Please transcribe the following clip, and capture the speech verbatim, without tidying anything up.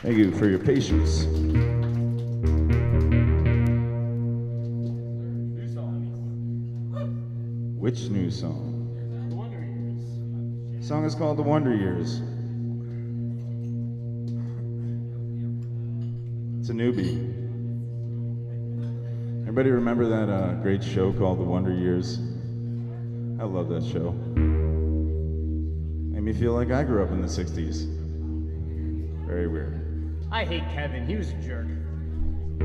Thank you for your patience. Which new song? The Wonder Years. The song is called The Wonder Years. It's a newbie. Everybody remember that uh, great show called The Wonder Years? I love that show. Made me feel like I grew up in the sixties. Very weird. I hate Kevin. He was a jerk.